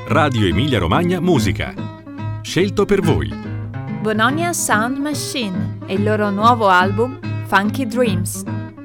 Radio Emilia Romagna Musica. Scelto per voi. Bononia Sound Machine e il loro nuovo album Funky Dreams.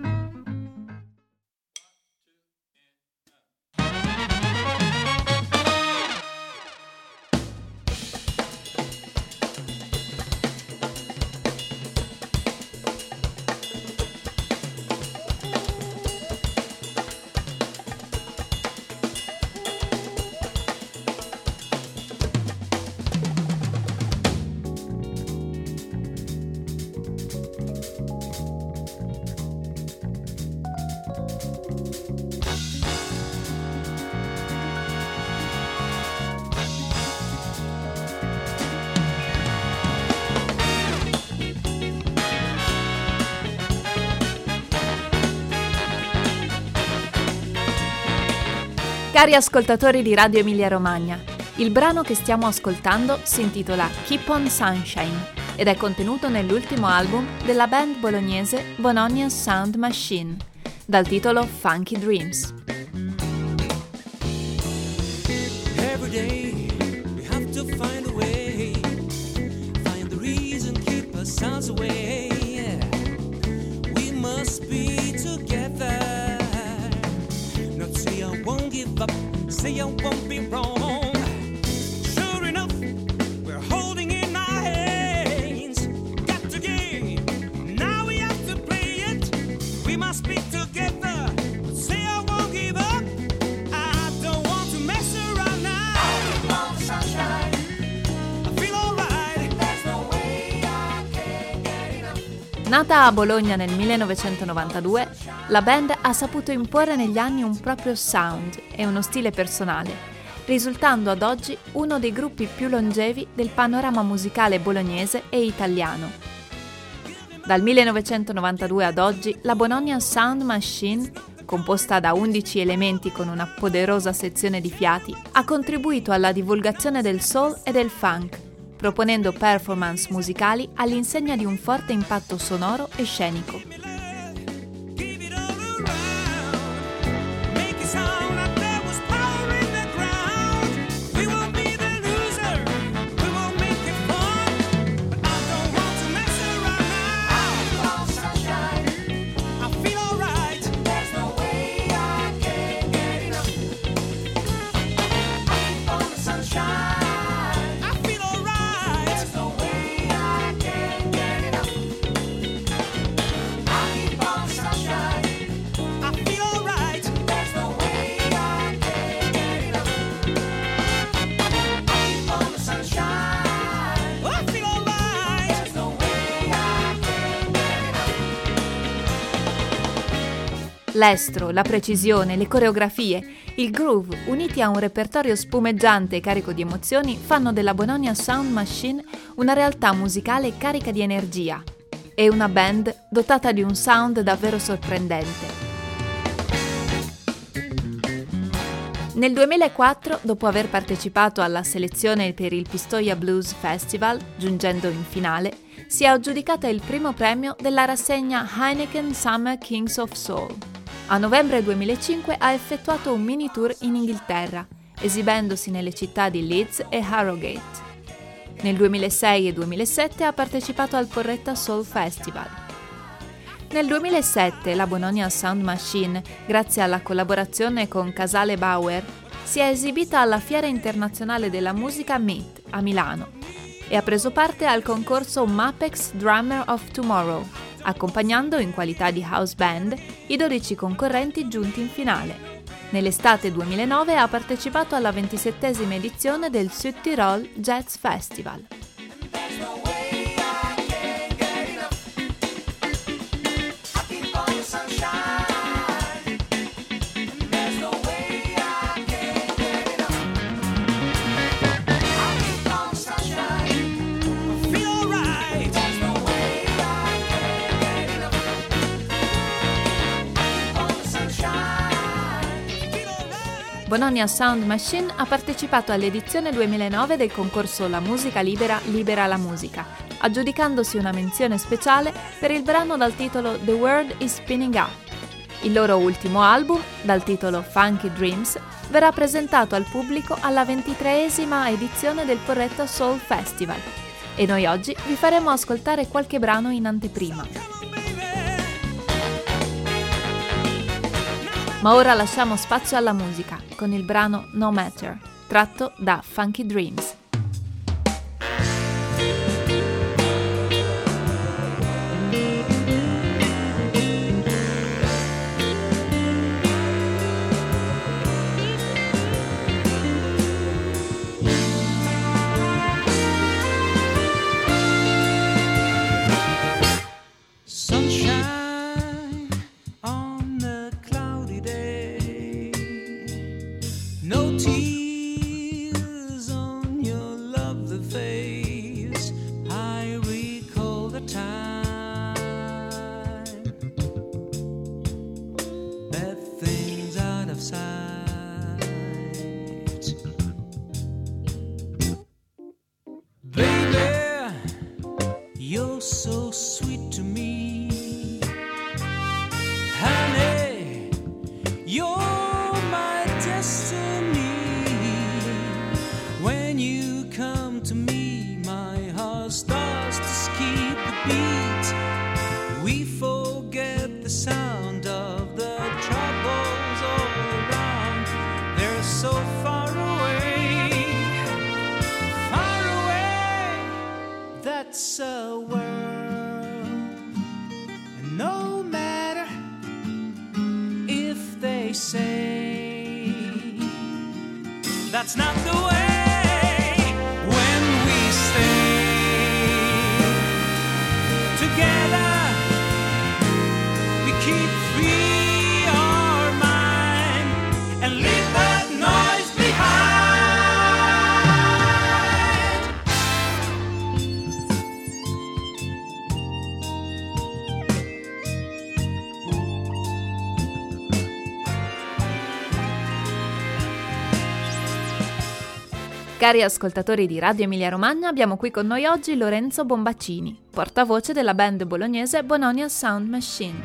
Cari ascoltatori di Radio Emilia Romagna, il brano che stiamo ascoltando si intitola Keep on Sunshine ed è contenuto nell'ultimo album della band bolognese Bononia Sound Machine, dal titolo Funky Dreams. Every day we have to find a way, find the reason, keep our sounds away. We must be together. Not say I won't give up, say I won't be wrong. Sure enough, we're holding in our hands. Got to game, now we have to play it. We must be together. Say I won't give up, I don't want to mess around now. I want the sunshine, I feel alright. There's no way I can get enough. Nata a Bologna nel 1992, la band ha saputo imporre negli anni un proprio sound e uno stile personale, risultando ad oggi uno dei gruppi più longevi del panorama musicale bolognese e italiano. Dal 1992 ad oggi, la Bononia Sound Machine, composta da 11 elementi con una poderosa sezione di fiati, ha contribuito alla divulgazione del soul e del funk, proponendo performance musicali all'insegna di un forte impatto sonoro e scenico. Give it all around, make it sound like there was power in the ground. We won't be the loser, we won't make it fun. But I don't want to mess around now. I want sunshine, I feel alright. There's no way I can get enough. I want the sunshine, I feel alright. There's no way I can get enough. I keep on sunshine, I feel alright. There's no way I can get enough. I keep on the sunshine, I feel alright. There's no way I can get enough. L'estro, la precisione, le coreografie, il groove, uniti a un repertorio spumeggiante e carico di emozioni, fanno della Bononia Sound Machine una realtà musicale carica di energia e una band dotata di un sound davvero sorprendente. Nel 2004, dopo aver partecipato alla selezione per il Pistoia Blues Festival, giungendo in finale, si è aggiudicata il primo premio della rassegna Heineken Summer Kings of Soul. A novembre 2005 ha effettuato un mini tour in Inghilterra, esibendosi nelle città di Leeds e Harrogate. Nel 2006 e 2007 ha partecipato al Porretta Soul Festival. Nel 2007 la Bononia Sound Machine, grazie alla collaborazione con Casale Bauer, si è esibita alla Fiera Internazionale della Musica MIT a Milano e ha preso parte al concorso Mapex Drummer of Tomorrow, accompagnando in qualità di house band i 12 concorrenti giunti in finale. Nell'estate 2009 ha partecipato alla 27esima edizione del Südtirol Jazz Festival. There's no way I can get enough. I keep on the sunshine. There's no way I can get enough. I keep on the sunshine, I feel alright. There's no way I can get enough. I keep on the sunshine, I feel alright. Bononia Sound Machine ha partecipato all'edizione 2009 del concorso La Musica Libera Libera la Musica, aggiudicandosi una menzione speciale per il brano dal titolo The World is Spinning Up. Il loro ultimo album, dal titolo Funky Dreams, verrà presentato al pubblico alla 23esima edizione del Porretta Soul Festival. E noi oggi vi faremo ascoltare qualche brano in anteprima. Ma ora lasciamo spazio alla musica con il brano No Matter, tratto da Funky Dreams. You're so sweet to me, honey, you're my destiny. When you come to me, my heart starts to skip the beat. We forget the sound of the troubles all around. They're so far away, that's a world. And no matter if they say that's not the way, when we stay together, we keep free our mind and leave that noise behind. Cari ascoltatori di Radio Emilia Romagna, abbiamo qui con noi oggi Lorenzo Bombaccini, portavoce della band bolognese Bononia Sound Machine.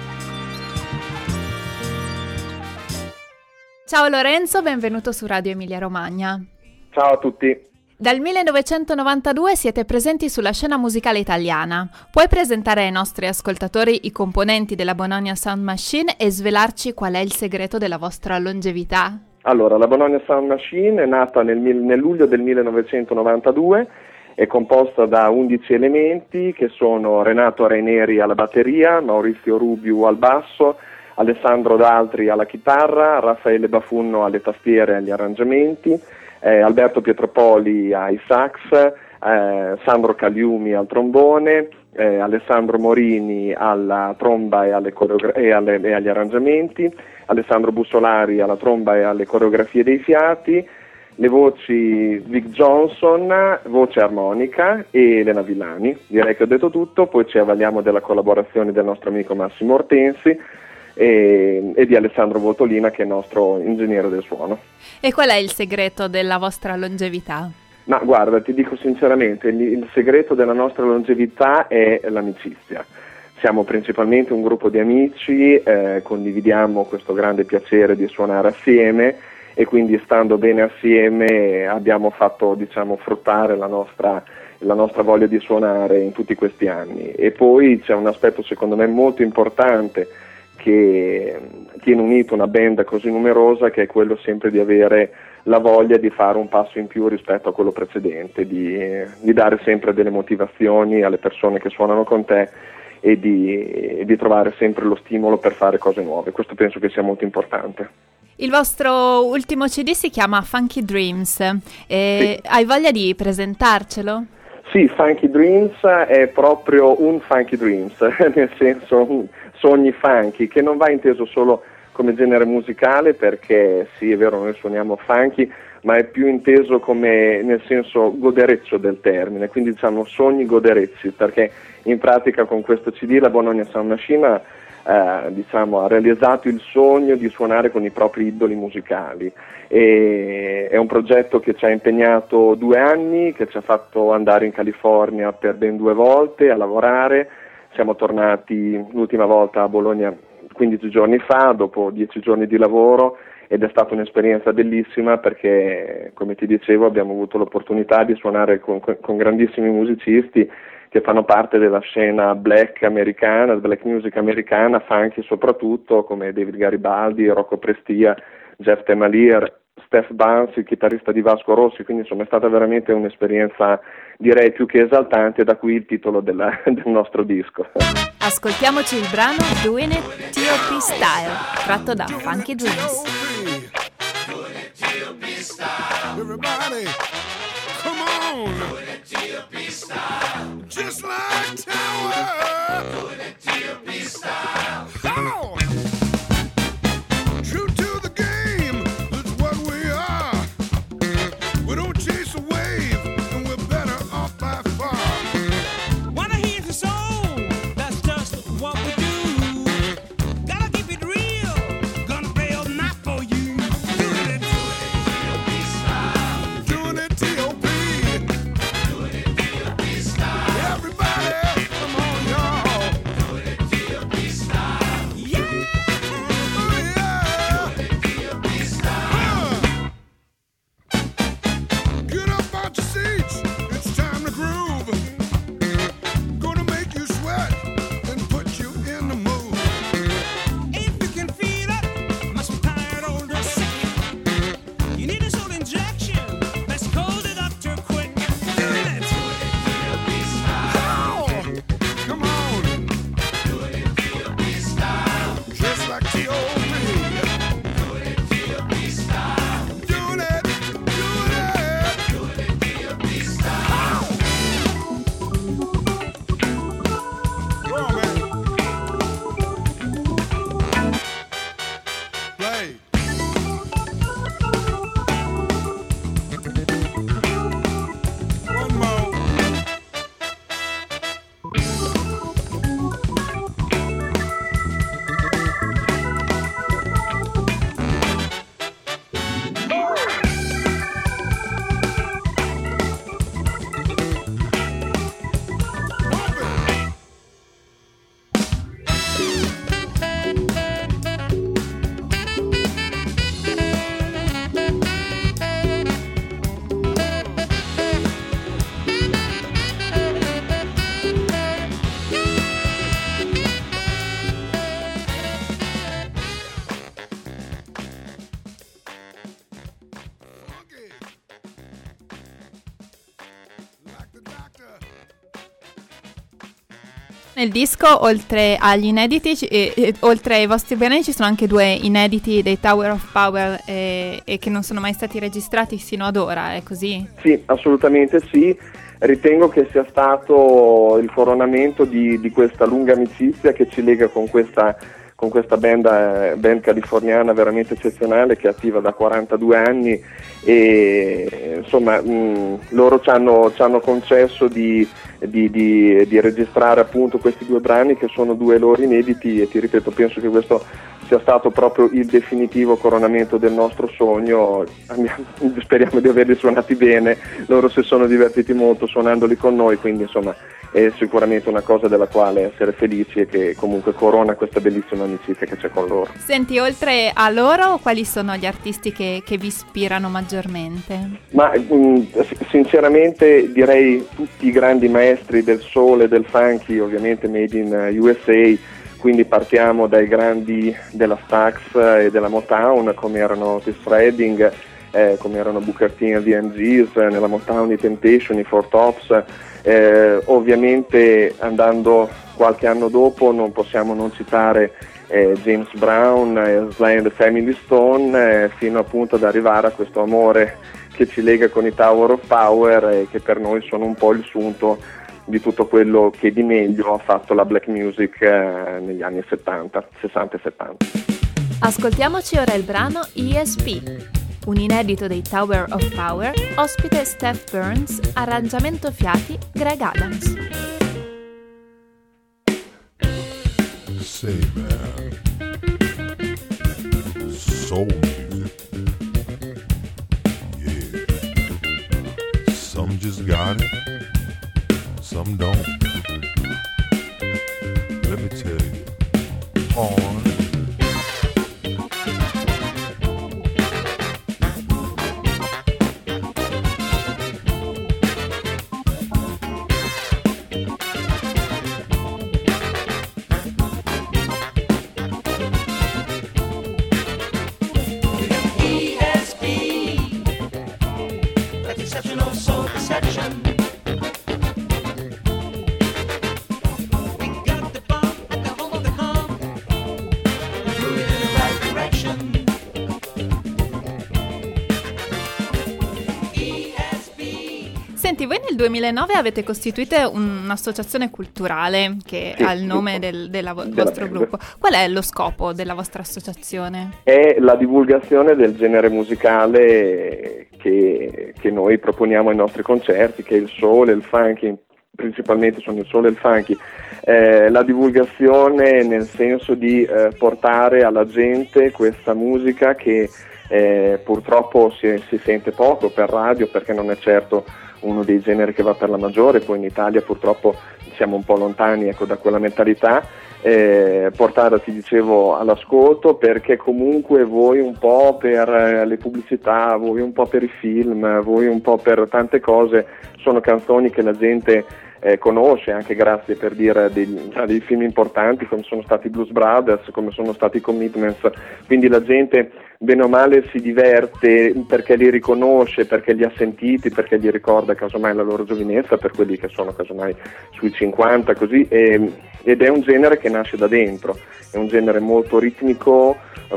Ciao Lorenzo, benvenuto su Radio Emilia Romagna. Ciao a tutti. Dal 1992 siete presenti sulla scena musicale italiana. Puoi presentare ai nostri ascoltatori i componenti della Bononia Sound Machine e svelarci qual è il segreto della vostra longevità? Allora, la Bononia Sound Machine è nata nel luglio del 1992, è composta da 11 elementi che sono Renato Raineri alla batteria, Maurizio Rubiu al basso, Alessandro D'Altri alla chitarra, Raffaele Bafunno alle tastiere e agli arrangiamenti, Alberto Pietropoli ai sax, Sandro Cagliumi al trombone, Alessandro Morini alla tromba e agli arrangiamenti, Alessandro Bussolari alla tromba e alle coreografie dei fiati, le voci Vic Johnson, voce armonica, e Elena Villani. Direi che ho detto tutto, poi ci avvaliamo della collaborazione del nostro amico Massimo Ortensi e di Alessandro Votolina, che è il nostro ingegnere del suono. E qual è il segreto della vostra longevità? Ma guarda, ti dico sinceramente, il segreto della nostra longevità è l'amicizia. Siamo principalmente un gruppo di amici, condividiamo questo grande piacere di suonare assieme e quindi stando bene assieme abbiamo fatto, fruttare la nostra voglia di suonare in tutti questi anni. E poi c'è un aspetto secondo me molto importante che tiene unito una band così numerosa, che è quello sempre di avere la voglia di fare un passo in più rispetto a quello precedente, di dare sempre delle motivazioni alle persone che suonano con te e di trovare sempre lo stimolo per fare cose nuove. Questo penso che sia molto importante. Il vostro ultimo CD si chiama Funky Dreams, Sì. Hai voglia di presentarcelo? Sì, Funky Dreams è proprio un Funky Dreams, nel senso sogni funky, che non va inteso solo come genere musicale, perché sì, è vero, noi suoniamo funky, ma è più inteso come nel senso godereccio del termine, quindi sogni goderezzi, perché in pratica con questo CD la Bononia Sound Machine ha realizzato il sogno di suonare con i propri idoli musicali. E è un progetto che ci ha impegnato 2 anni, che ci ha fatto andare in California per ben 2 volte a lavorare. Siamo tornati l'ultima volta a Bologna 15 giorni fa, dopo 10 giorni di lavoro, ed è stata un'esperienza bellissima perché, come ti dicevo, abbiamo avuto l'opportunità di suonare con grandissimi musicisti che fanno parte della scena black americana, black music americana, funky soprattutto, come David Garibaldi, Rocco Prestia, Jeff Temalier, Steph Barnes, il chitarrista di Vasco Rossi, quindi insomma è stata veramente un'esperienza, direi, più che esaltante, da qui il titolo del nostro disco. Ascoltiamoci il brano Doing It T.O.P. Style, tratto da Funky Dreams. Everybody, come on! Doing it T.O.P. style. Just like Tower. Doing it T.O.P. style. Oh! True to the game, that's what we are. We don't chase a wave, and we're better off by far. Wanna hear the song? That's just what we do. Gotta keep it real. Gonna play all night for you. Doing it T.O.P. style. Doing it T.O.P. Doing it T.O.P. style. Everybody, come on, y'all. Doing it T.O.P. style. Yeah. Oh, yeah. Doing it T.O.P. style. Get up out your seats, it's time to groove. Gonna make you sweat and put you in the mood. If you can feel it, must be tired or sick. You need a salt injection. Let's hold it up too quick. Doing it. T.O.P. style. Oh, come on, Doing it T.O.P. style. just like T.O.P. Doing it T.O.P. style. Doing it, doing it. Doing it T.O.P. style. Come on, man. Play. One more. Pump it. Funky. Like the doctor. Nel disco, oltre agli inediti, oltre ai vostri brani, ci sono anche 2 inediti dei Tower of Power e che non sono mai stati registrati sino ad ora, è così? Sì, assolutamente sì. Ritengo che sia stato il coronamento di questa lunga amicizia che ci lega con questa band californiana veramente eccezionale, che è attiva da 42 anni e insomma loro ci hanno concesso di registrare appunto questi 2 brani che sono 2 loro inediti, e ti ripeto, penso che questo sia stato proprio il definitivo coronamento del nostro sogno. Speriamo di averli suonati bene, loro si sono divertiti molto suonandoli con noi, quindi insomma è sicuramente una cosa della quale essere felici e che comunque corona questa bellissima amicizia che c'è con loro. Senti, oltre a loro, quali sono gli artisti che vi ispirano maggiormente? Ma sinceramente direi tutti i grandi maestri del soul e del funky, ovviamente made in USA, quindi partiamo dai grandi della Stax e della Motown, come erano Otis Redding, come erano Booker T e the MGs, nella Motown i Temptation, i Four Tops. Ovviamente andando qualche anno dopo non possiamo non citare James Brown, Sly and the Family Stone, fino appunto ad arrivare a questo amore che ci lega con i Tower of Power e che per noi sono un po' il sunto di tutto quello che di meglio ha fatto la black music negli anni 60 e 70. Ascoltiamoci ora il brano ESP, un inedito dei Tower of Power, ospite Steph Burns, arrangiamento fiati Greg Adams. Say, man, soul music, yeah. Some just got it, some don't. Let me tell you, on protection. We got the bomb at the home of the calm. We're moving in the right direction. Senti, voi nel 2009 avete costituito un'associazione culturale che Sì, ha il nome giusto. del Della vostro band. gruppo. Qual è lo scopo della vostra associazione? È la divulgazione del genere musicale che noi proponiamo ai nostri concerti, che è il soul e il funky, principalmente sono il soul e il funky. La divulgazione nel senso di portare alla gente questa musica che purtroppo si sente poco per radio, perché non è certo uno dei generi che va per la maggiore. Poi in Italia purtroppo siamo un po' lontani, ecco, da quella mentalità. Portare, ti dicevo, all'ascolto, perché comunque voi un po' per le pubblicità, voi un po' per i film, voi un po' per tante cose, sono canzoni che la gente conosce, anche grazie, per dire, dei film importanti come sono stati i Blues Brothers, come sono stati i Commitments. Quindi la gente bene o male si diverte perché li riconosce, perché li ha sentiti, perché gli ricorda casomai la loro giovinezza, per quelli che sono casomai sui 50 così, ed è un genere che nasce da dentro, è un genere molto ritmico,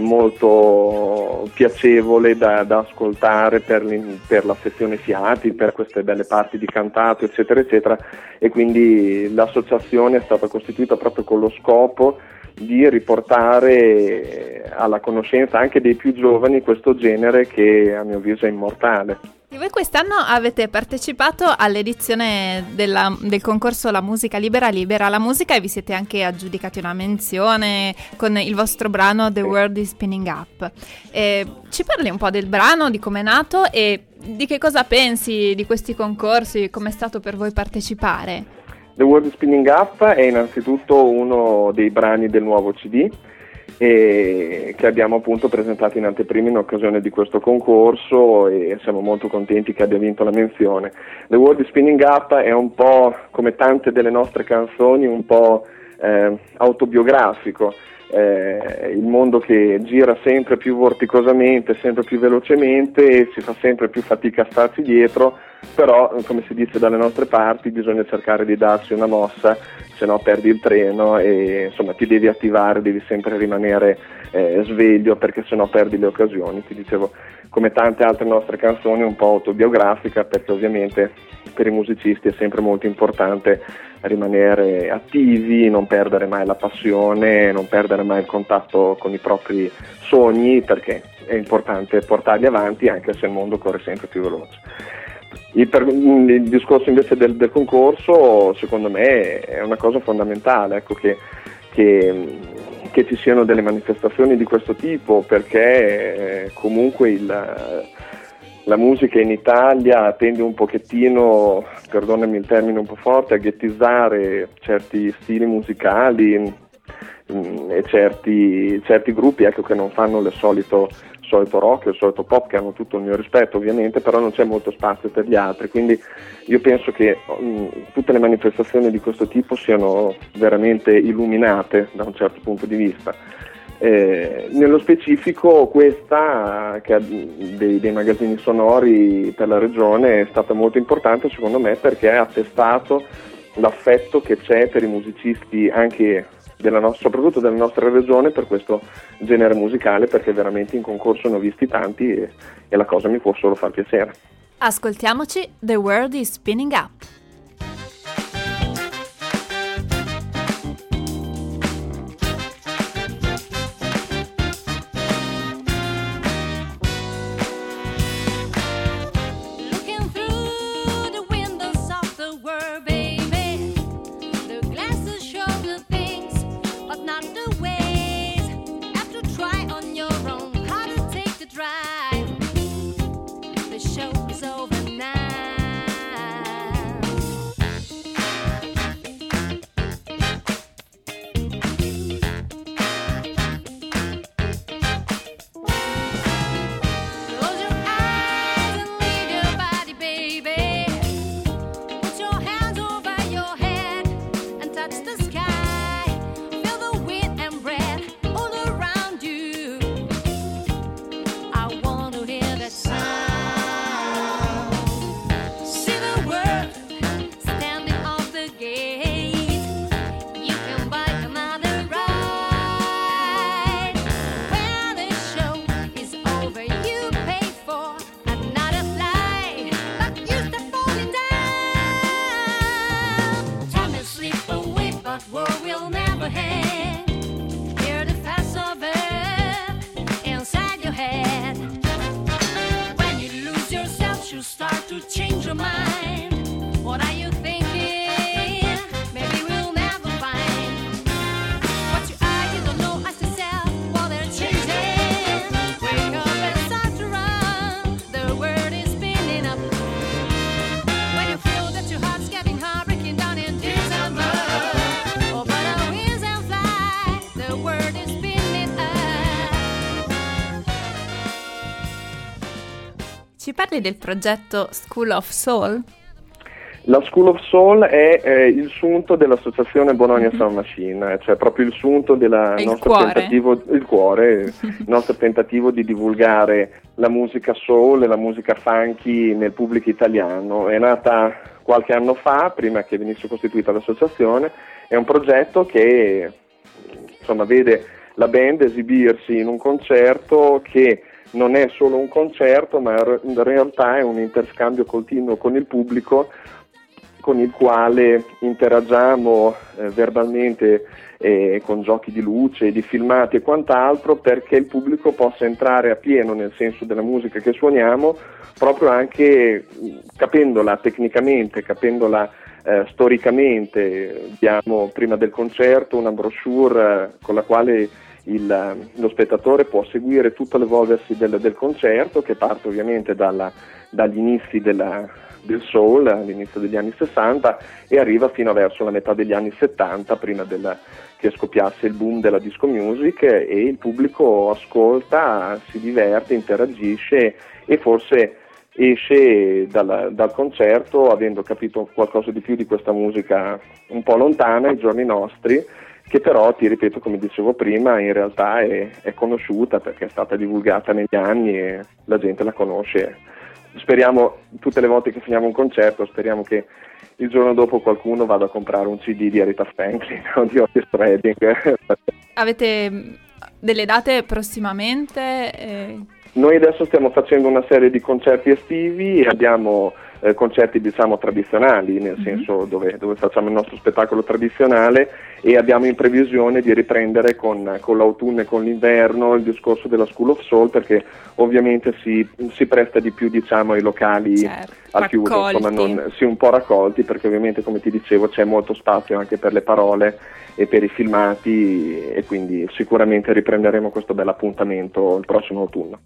molto piacevole da ascoltare per la sezione fiati, per queste belle parti di cantato, eccetera eccetera, e quindi l'associazione è stata costituita proprio con lo scopo di riportare alla conoscenza anche dei più giovani questo genere che a mio avviso è immortale. E voi quest'anno avete partecipato all'edizione del concorso La Musica Libera la musica, e vi siete anche aggiudicati una menzione con il vostro brano The World is Spinning Up. Ci parli un po' del brano, di come è nato e di che cosa pensi di questi concorsi, com'è stato per voi partecipare? The World is Spinning Up è innanzitutto uno dei brani del nuovo CD che abbiamo appunto presentato in anteprima in occasione di questo concorso, e siamo molto contenti che abbia vinto la menzione. The World is Spinning Up è un po', come tante delle nostre canzoni, un po' autobiografico. Il mondo che gira sempre più vorticosamente, sempre più velocemente, e si fa sempre più fatica a starci dietro, però come si dice dalle nostre parti bisogna cercare di darsi una mossa, se no perdi il treno e insomma ti devi attivare, devi sempre rimanere sveglio, perché se no perdi le occasioni. Ti dicevo, come tante altre nostre canzoni, un po' autobiografica, perché ovviamente per i musicisti è sempre molto importante rimanere attivi, non perdere mai la passione, non perdere mai il contatto con i propri sogni, perché è importante portarli avanti anche se il mondo corre sempre più veloce. Il discorso invece del concorso, secondo me, è una cosa fondamentale, ecco, che ci siano delle manifestazioni di questo tipo, perché comunque la musica in Italia tende un pochettino, perdonami il termine un po' forte, a ghettizzare certi stili musicali e certi gruppi, ecco, che non fanno il solito rock, il solito pop, che hanno tutto il mio rispetto ovviamente, però non c'è molto spazio per gli altri. Quindi io penso che tutte le manifestazioni di questo tipo siano veramente illuminate da un certo punto di vista. Nello specifico questa che ha dei magazzini sonori per la regione è stata molto importante, secondo me, perché ha attestato l'affetto che c'è per i musicisti anche soprattutto della nostra regione per questo genere musicale, perché veramente in concorso ne ho visti tanti e la cosa mi può solo far piacere. Ascoltiamoci The World is Spinning Up. See the Ci parli del progetto School of Soul? La School of Soul è il sunto dell'associazione Bologna Sound Machine, cioè proprio il sunto del nostro tentativo, il cuore, il nostro tentativo di divulgare la musica soul e la musica funky nel pubblico italiano. È nata qualche anno fa, prima che venisse costituita l'associazione. È un progetto che insomma vede la band esibirsi in un concerto che non è solo un concerto, ma in realtà è un interscambio continuo con il pubblico, con il quale interagiamo verbalmente con giochi di luce, di filmati e quant'altro, perché il pubblico possa entrare a pieno nel senso della musica che suoniamo, proprio anche capendola tecnicamente, capendola storicamente. Diamo prima del concerto una brochure con la quale lo spettatore può seguire tutto l'evolversi del concerto, che parte ovviamente dagli inizi del soul, all'inizio degli anni 60, e arriva fino a verso la metà degli anni 70, prima che scoppiasse il boom della disco music, e il pubblico ascolta, si diverte, interagisce e forse esce dal concerto avendo capito qualcosa di più di questa musica un po' lontana ai giorni nostri, che però, ti ripeto, come dicevo prima, in realtà è conosciuta perché è stata divulgata negli anni e la gente la conosce. Speriamo, tutte le volte che finiamo un concerto, speriamo che il giorno dopo qualcuno vada a comprare un CD di Aretha Franklin o di Otis Redding. Avete delle date prossimamente? Noi adesso stiamo facendo una serie di concerti estivi e abbiamo concerti diciamo tradizionali, nel senso dove facciamo il nostro spettacolo tradizionale, e abbiamo in previsione di riprendere con l'autunno e con l'inverno il discorso della School of Soul, perché ovviamente si presta di più diciamo ai locali al chiuso, insomma un po' raccolti, perché ovviamente come ti dicevo c'è molto spazio anche per le parole e per i filmati, e quindi sicuramente riprenderemo questo bel appuntamento il prossimo autunno.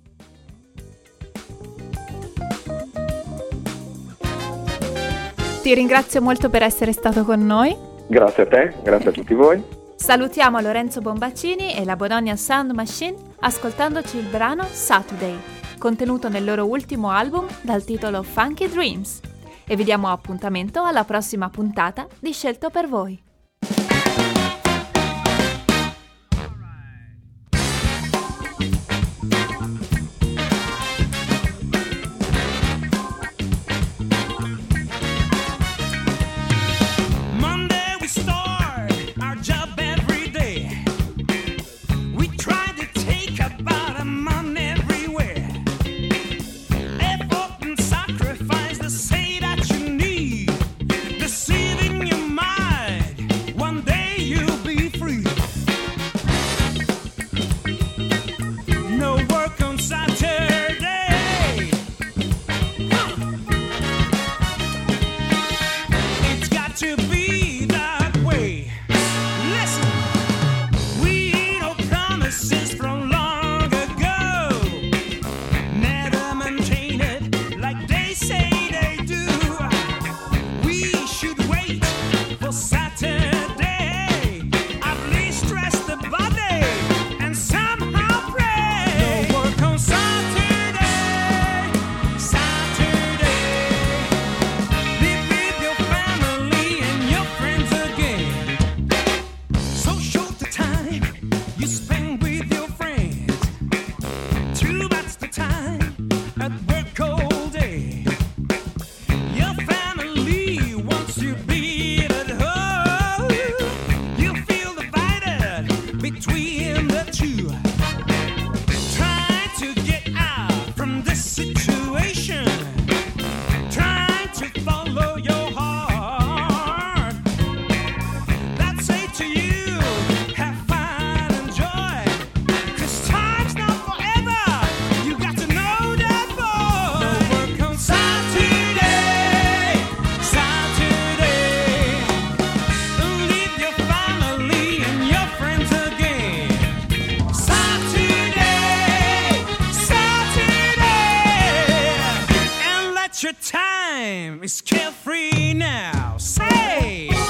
Ti ringrazio molto per essere stato con noi. Grazie a te, grazie a tutti voi. Salutiamo Lorenzo Bombaccini e la Bologna Sound Machine ascoltandoci il brano Saturday, contenuto nel loro ultimo album dal titolo Funky Dreams. E vi diamo appuntamento alla prossima puntata di Scelto per Voi. Your time is carefree now. Say